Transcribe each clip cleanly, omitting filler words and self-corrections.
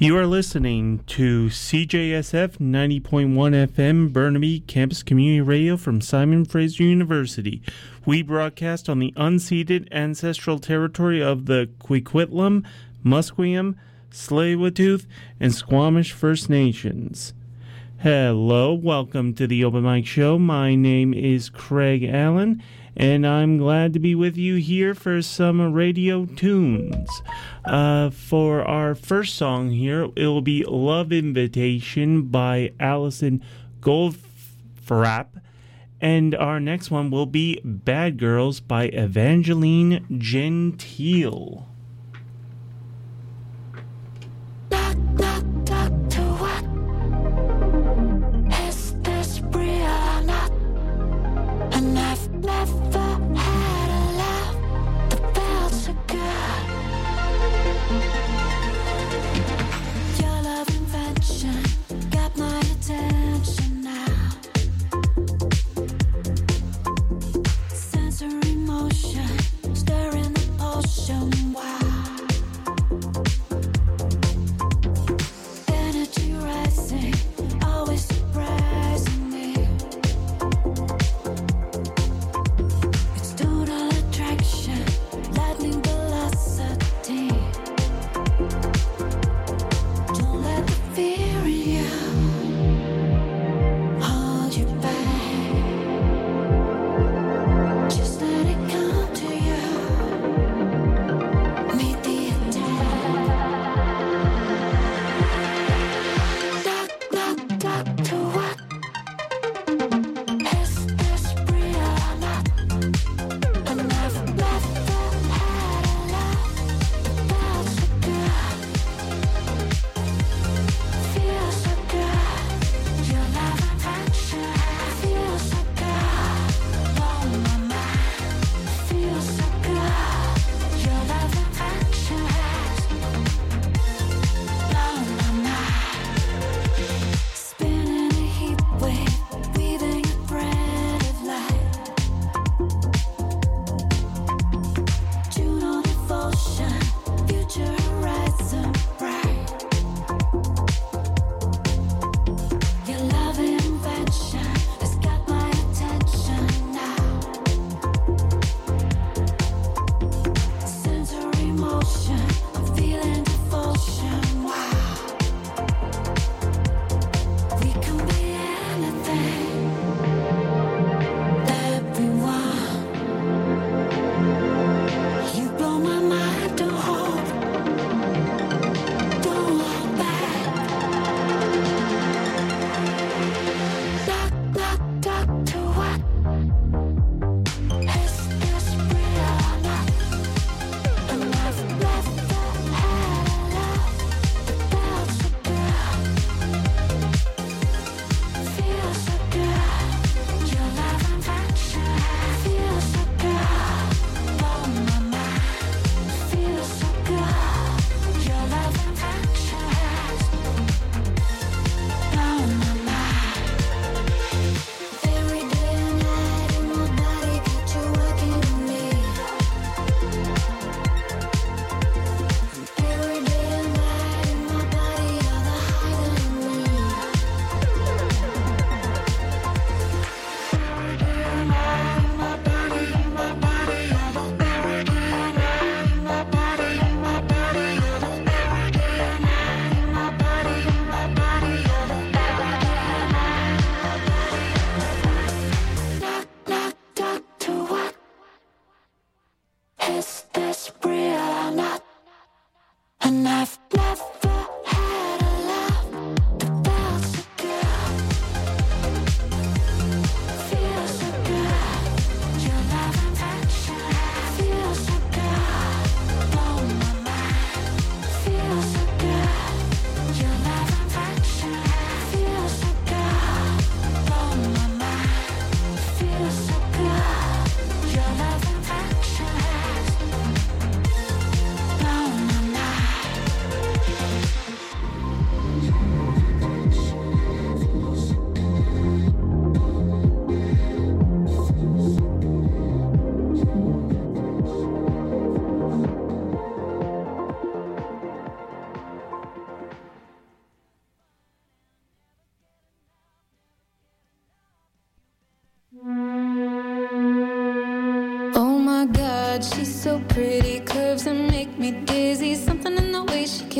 You are listening to CJSF 90.1 FM Burnaby Campus Community Radio from Simon Fraser University. We broadcast on the unceded ancestral territory of the Coquitlam, Musqueam, Tsleil-Waututh, and Squamish First Nations. Hello, welcome to the Open Mic Show. My name is Craig Allen, and I'm glad to be with you here for some radio tunes. For our first song here, it will be Love Invitation by Alison Goldfrapp, and our next one will be Bad Girls by Evangeline Gentile.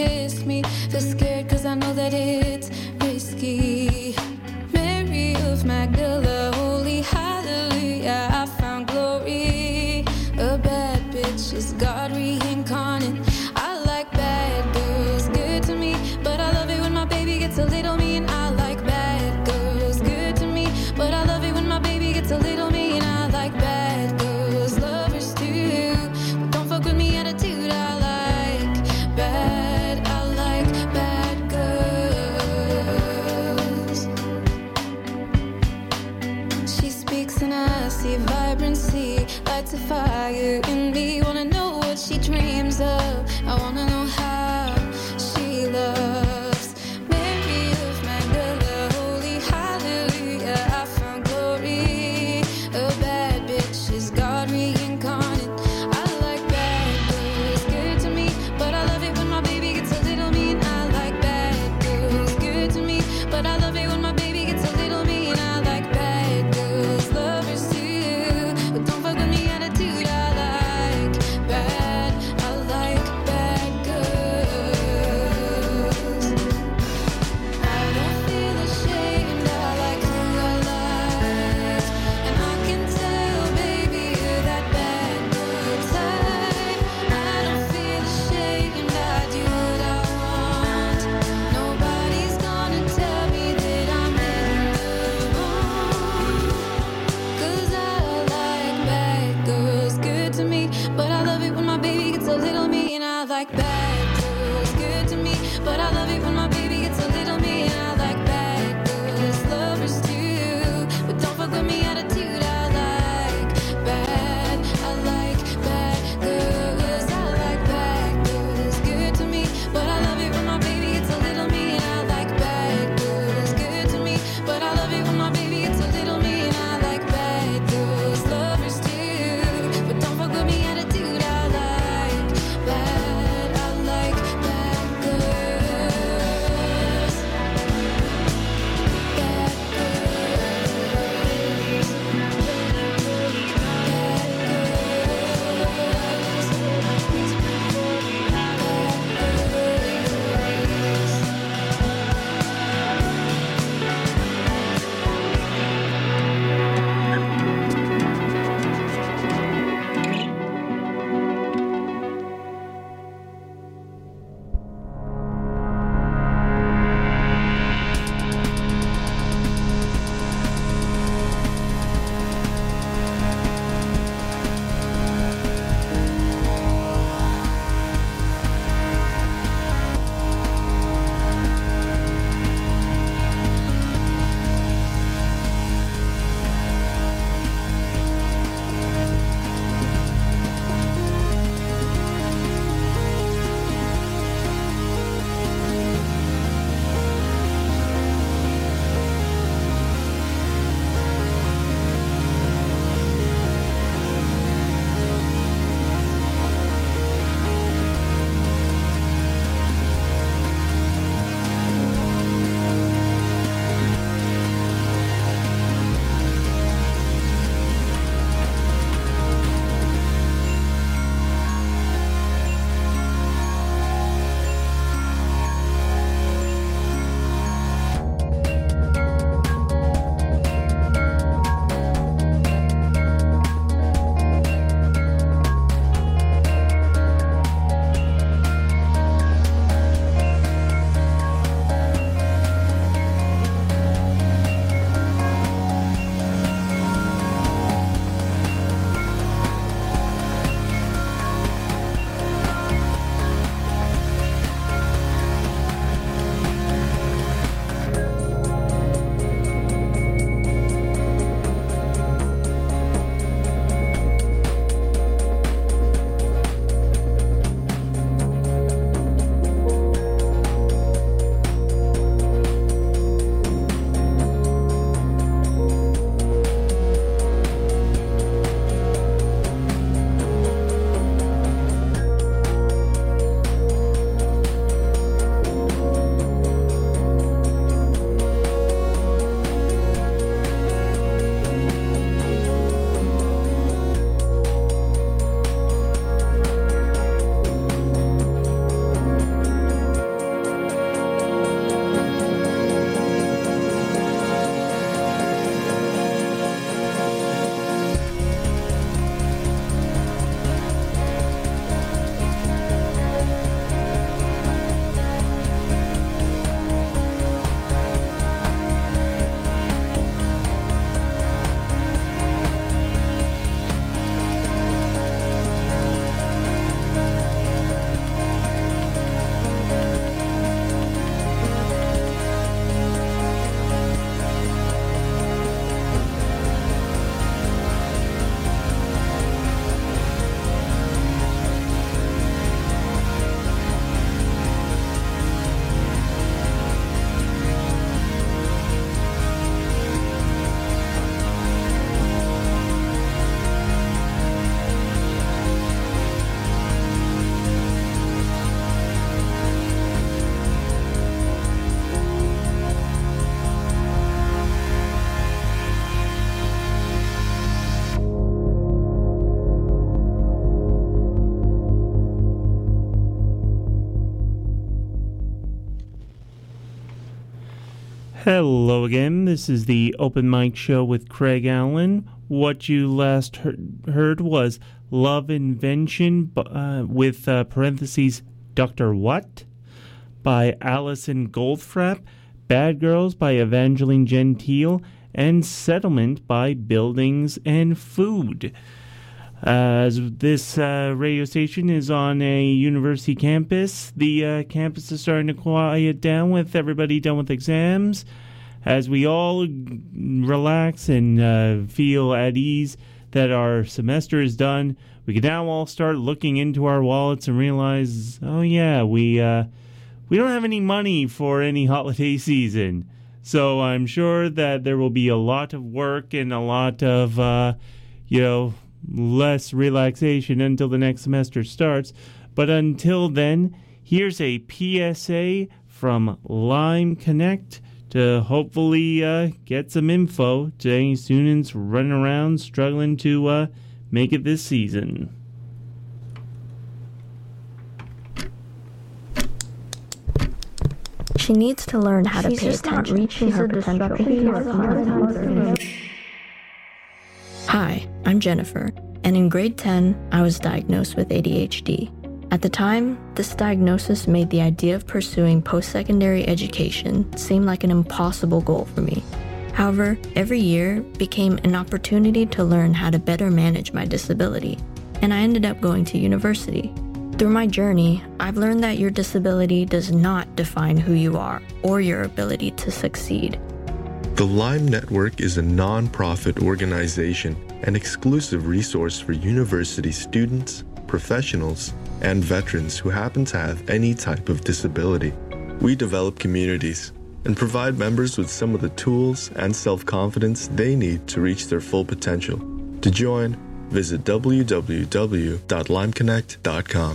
kiss me. Feel scared cause I know that it's risky. Mary of Magdala, holy hallelujah, I found glory. A bad bitch is God reincarnate. I like bad girls, good to me, but I love it when my baby gets a little mean. I like bad girls, good to me, but I love it when my baby gets a little mean. I like bad girls, lovers too, but don't fuck with me attitude. I like bad girls. She speaks and I see vibrancy, lights a fire in me. Wanna know what she dreams of, I wanna know how she loves. Mary of Magdala. Hello again. This is the Open Mic Show with Craig Allen. What you last heard was Love Invention with parentheses Dr. What by Alison Goldfrapp, Bad Girls by Evangeline Gentile, and Settlement by Buildings and Food. As this radio station is on a university campus, the campus is starting to quiet down with everybody done with exams. As we all relax and feel at ease that our semester is done, we can now all start looking into our wallets and realize, oh yeah, we don't have any money for any holiday season. So I'm sure that there will be a lot of work and a lot of, less relaxation until the next semester starts. But until then, here's a PSA from Lime Connect to hopefully get some info to any students running around struggling to make it this season. She needs to learn how to pay attention. Reaching her potential. Hi, I'm Jennifer, and in grade 10, I was diagnosed with ADHD. At the time, this diagnosis made the idea of pursuing post-secondary education seem like an impossible goal for me. However, every year became an opportunity to learn how to better manage my disability, and I ended up going to university. Through my journey, I've learned that your disability does not define who you are or your ability to succeed. The Lime Network is a non-profit organization and exclusive resource for university students, professionals, and veterans who happen to have any type of disability. We develop communities and provide members with some of the tools and self-confidence they need to reach their full potential. To join, visit www.limeconnect.com.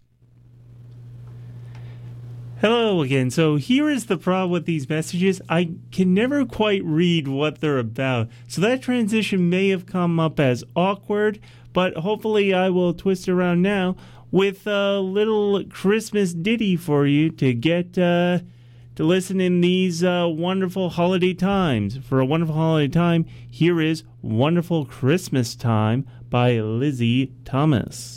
Hello again. So here is the problem with these messages. I can never quite read what they're about. So that transition may have come up as awkward, but hopefully I will twist it around now with a little Christmas ditty for you to get to listen in these wonderful holiday times. For a wonderful holiday time, here is Wonderful Christmas Time by Lizzie Thomas.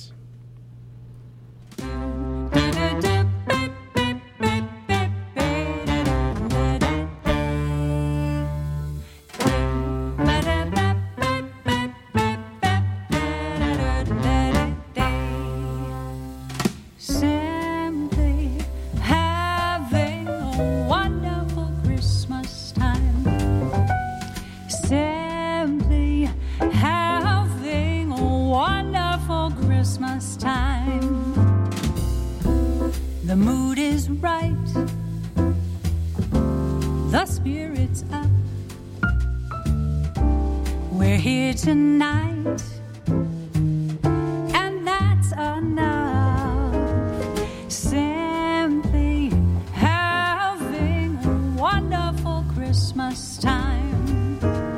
The mood is right, the spirit's up. We're here tonight, and that's enough. Simply having a wonderful Christmas time.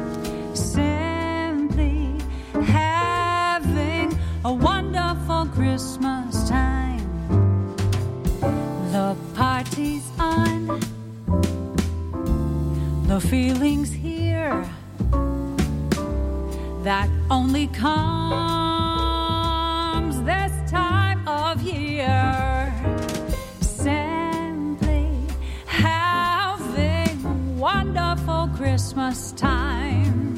Simply having a wonderful Christmas time. The party's on, the feeling's here, that only comes this time of year. Simply having a wonderful Christmas time.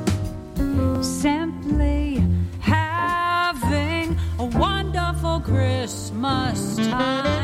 Simply having a wonderful Christmas time.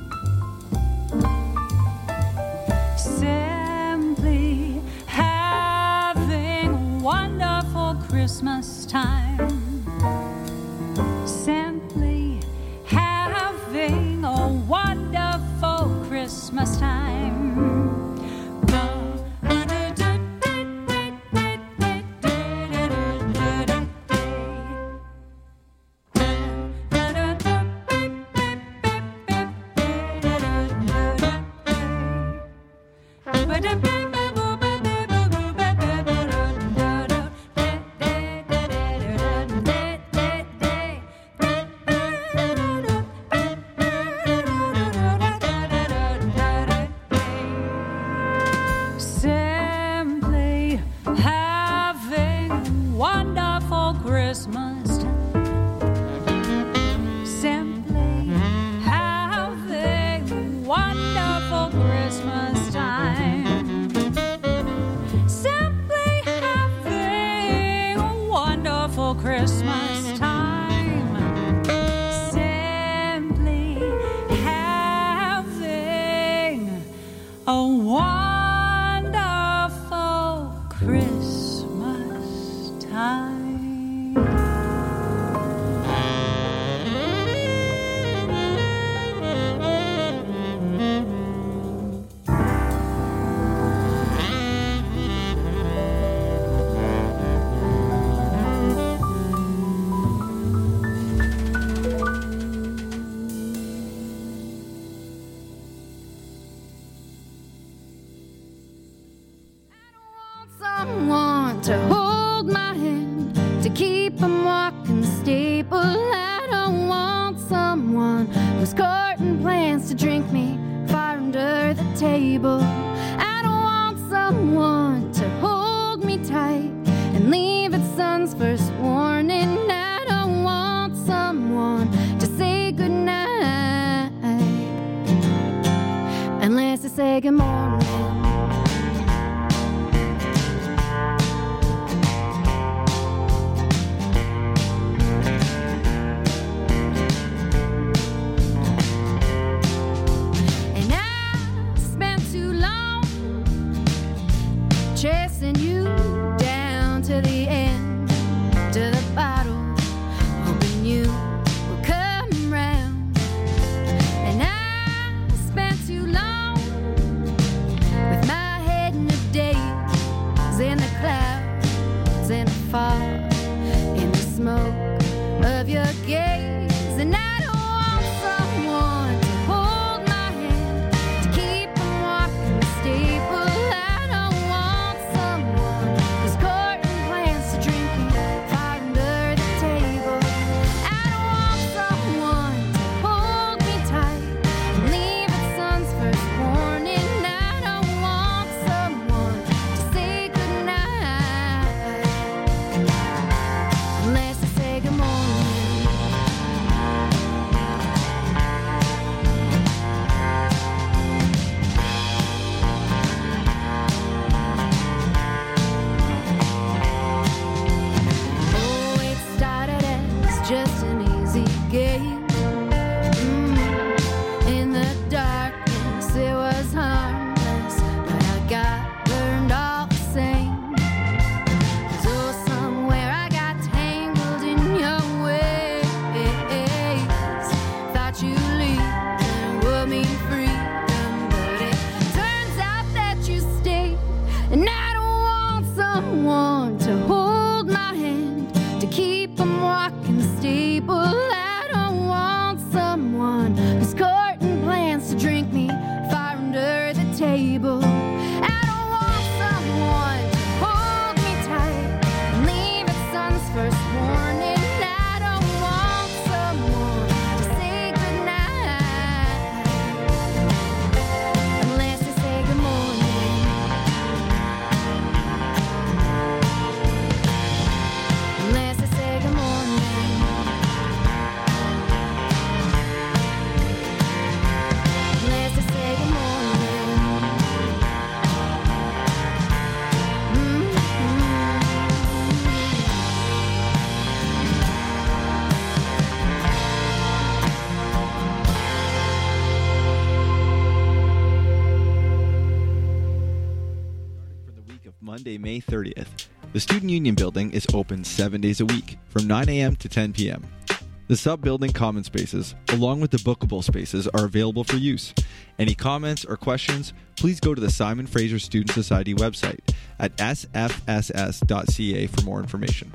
Simply Christmas time. Simply having a wonderful Christmas time. Simply having wonderful Christmas time. Simply having wonderful Christmas time. Simply having a wonderful Christmas time. Simply having a wonderful Christmas time. Someone to hold my hand, to keep from walking stable. I don't want someone who's courting plans to drink me far under the table. I don't want someone to hold me tight and leave at sun's first warning. I don't want someone to say goodnight unless I say good morning. Chasing you down to the end, to the bottle, hoping you will come round. And I spent too long with my head in the days, in the clouds, in the fog, in the smoke of your gaze. And I don't want someone to hold my hand, to keep from walking the stable. I don't want someone who's courting plans to Monday, May 30th. The Student Union Building is open 7 days a week, from 9 a.m. to 10 p.m. The sub-building common spaces, along with the bookable spaces, are available for use. Any comments or questions, please go to the Simon Fraser Student Society website at sfss.ca for more information.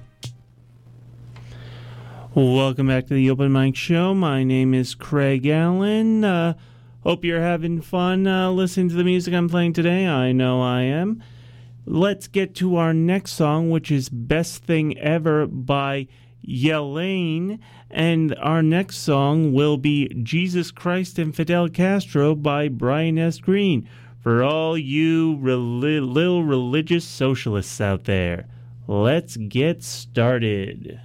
Welcome back to the Open Mic Show. My name is Craig Allen. Hope you're having fun listening to the music I'm playing today. I know I am. Let's get to our next song, which is Best Thing Ever by Yelane. And our next song will be Jesus Christ and Fidel Castro by Brian S. Green. For all you little religious socialists out there, let's get started.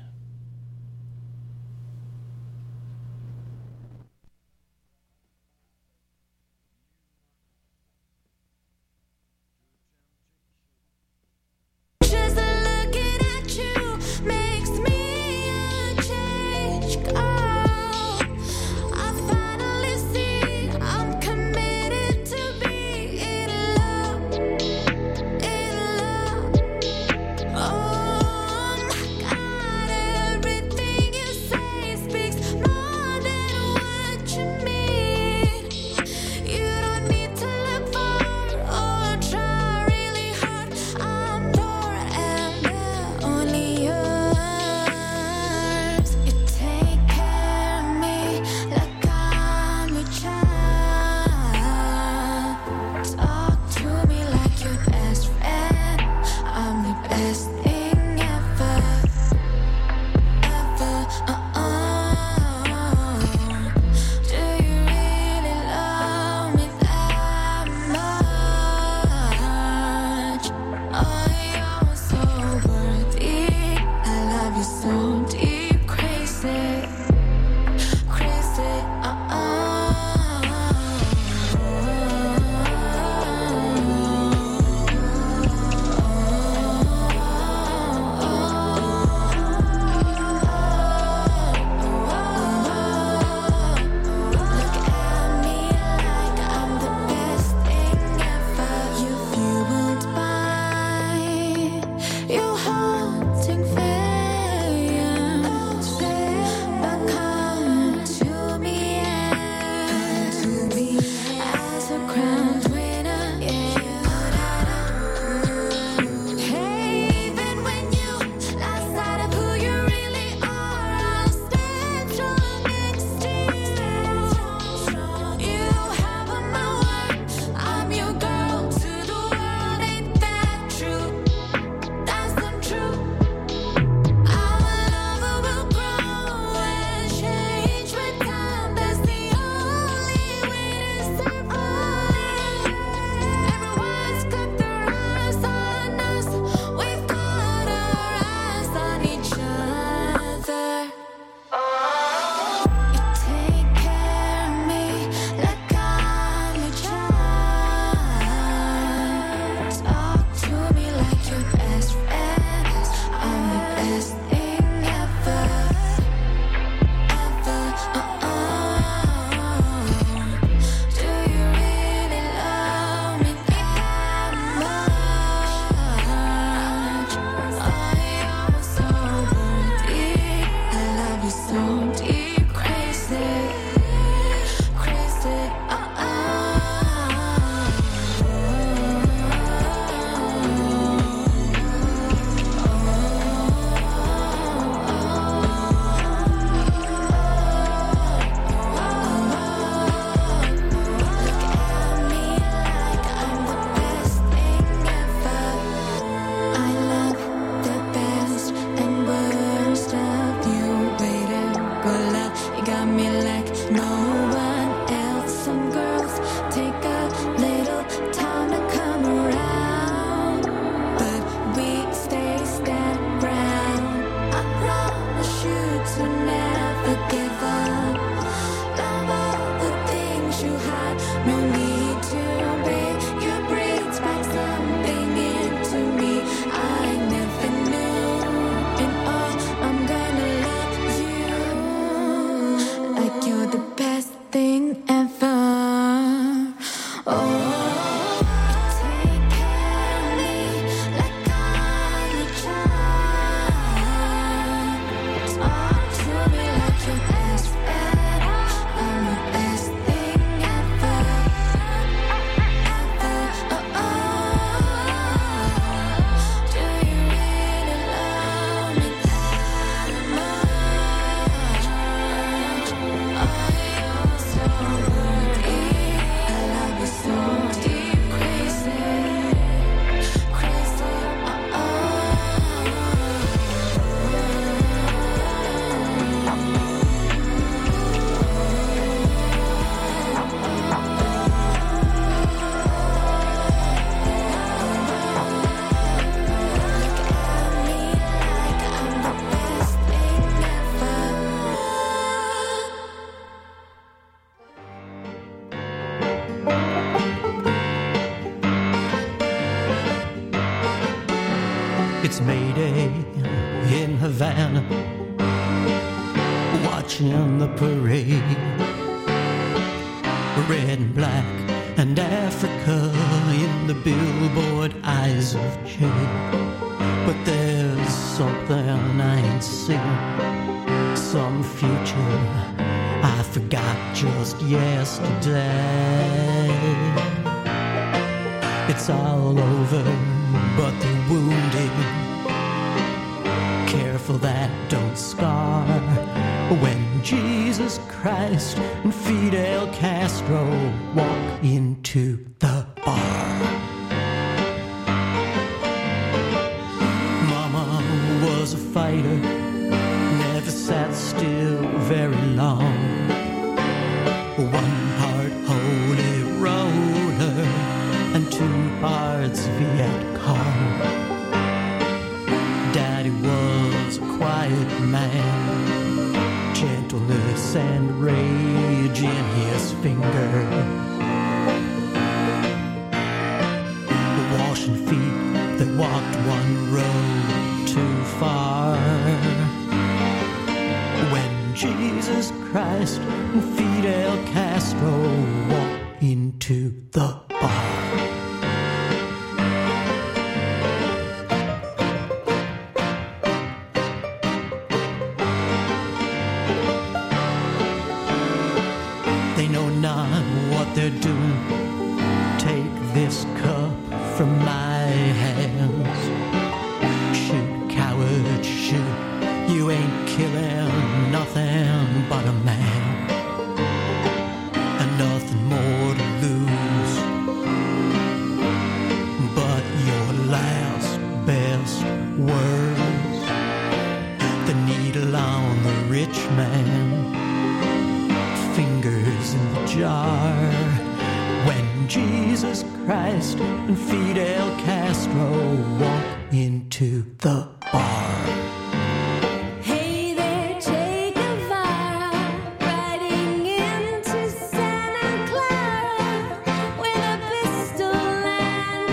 It's Mayday in Havana, watching the parade. Red and black and Africa in the billboard eyes of shade. But there's something I ain't seen, some future I forgot just yesterday. It's all over, but the wounded, careful that don't scar. When Jesus Christ and Fidel Castro walk into the bar. Mama was a fighter, never sat still very long. One part holy roller and 2 parts Viet Cong. Daddy was a quiet man, gentleness and rage in his finger. Washing feet that walked one road too far. When Jesus Christ and Fidel Castro walked into the bar. They know not what they're doing. Take this cup from my hands. Shoot, coward, shoot. You ain't killing nothing but a man. And nothing more to lose but your last best words. The needle on the rich man, fingers in the jar. When Jesus Christ and Fidel Castro walk into the bar.